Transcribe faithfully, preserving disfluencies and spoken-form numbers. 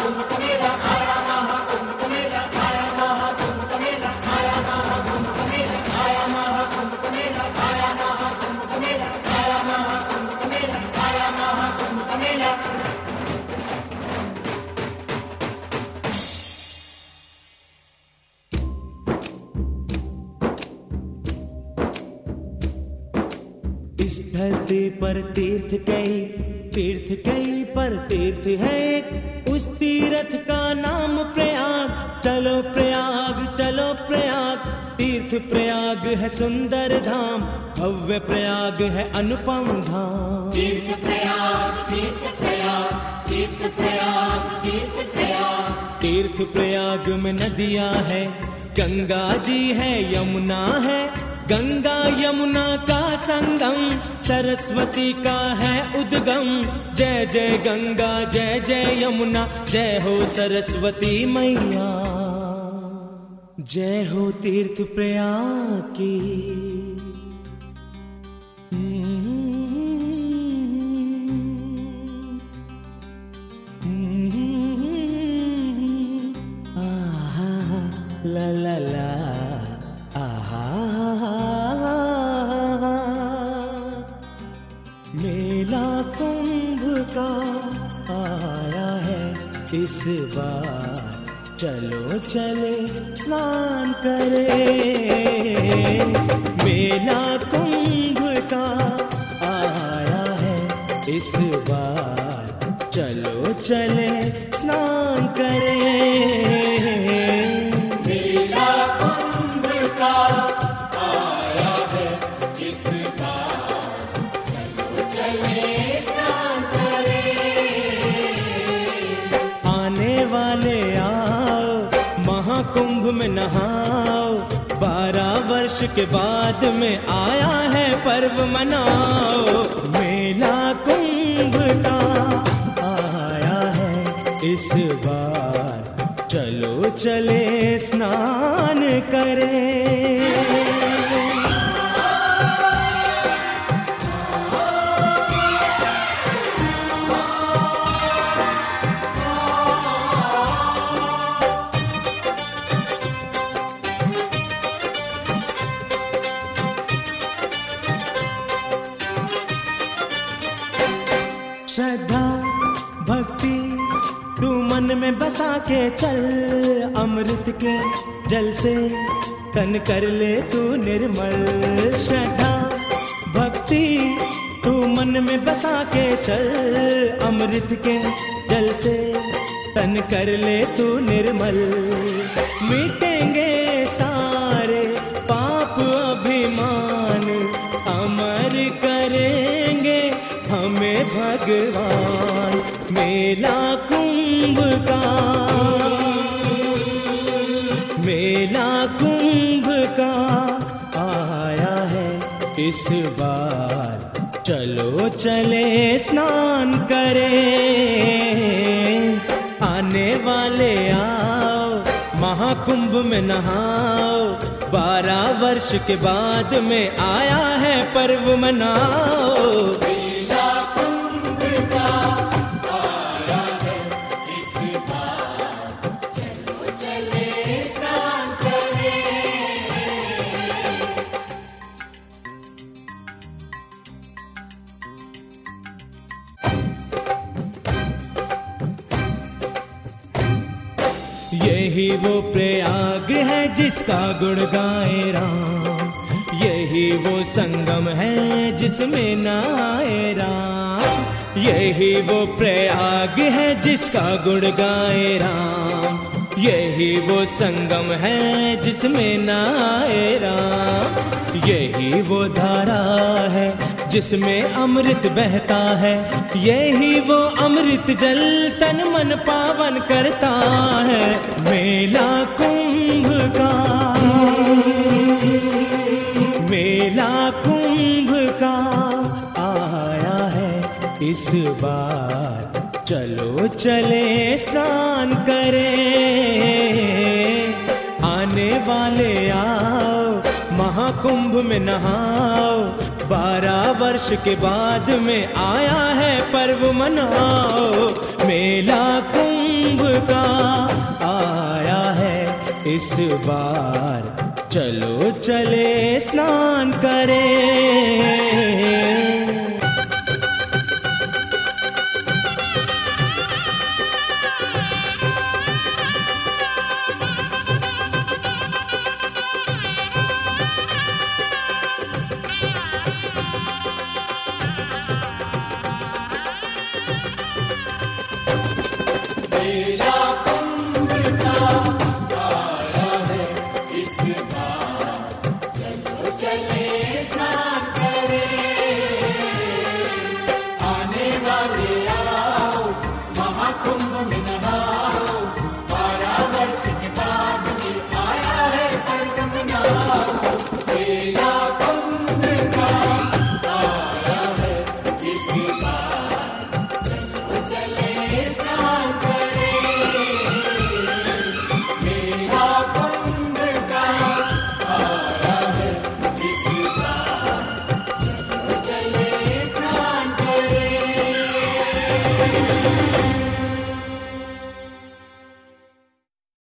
इस धरती पर तीर्थ कई, तीर्थ कई पर तीर्थ है एक, उस तीर्थ का नाम प्रयाग। चलो प्रयाग चलो प्रयाग, तीर्थ प्रयाग है सुंदर धाम, भव्य प्रयाग है अनुपम धाम। तीर्थ प्रयाग तीर्थ प्रयाग तीर्थ प्रयाग तीर्थ प्रयाग। तीर्थ प्रयाग में नदियां है, गंगा जी है, यमुना है, गंगा यमुना का संगम, सरस्वती का है उद्गम। जय जय गंगा जय जय यमुना, जय हो सरस्वती मैया, जय हो तीर्थ प्रयाग की। आहा ला ला ला आहा। मेला कुंभ का आया है इस बार, चलो चले स्नान करें। मेला कुंभ का आया है इस बार, चलो चले स्नान करें। मेला कुंभ का आया है इस बार, चलो चले स्नान करें। आने वाले आओ महाकुंभ में नहाओ, बारह वर्ष के बाद में आया है पर्व मनाओ। मेला कुंभ का आया है इस बार, चलो चले स्नान करें। श्रद्धा भक्ति तू मन में बसा के चल, अमृत के जल से तन कर ले तू निर्मल। श्रद्धा भक्ति तू मन में बसा के चल, अमृत के जल से तन कर ले तू निर्मल। मिटेंगे सारे पाप अभिमान, अमर करेंगे हमें भगवान। मेला कुंभ का, मेला कुंभ का आया है इस बार, चलो चले स्नान करें। आने वाले आओ महाकुंभ में नहाओ, बारह वर्ष के बाद में आया है पर्व मनाओ। यही वो प्रयाग है जिसका गुण गाए राम, यही वो संगम है जिसमें नहाए राम। यही वो प्रयाग है जिसका गुण गाए राम, यही वो संगम है जिसमें नहाए राम। यही वो धारा है जिसमें अमृत बहता है, यही वो अमृत जल तन मन पावन करता है। मेला कुंभ का, मेला कुंभ का आया है इस बार, चलो चले स्नान करें। आने वाले आओ महाकुंभ में नहाओ, बारह वर्ष के बाद में आया है पर्व मनाओ। मेला कुंभ इस बार चलो चले स्नान करें। मेरा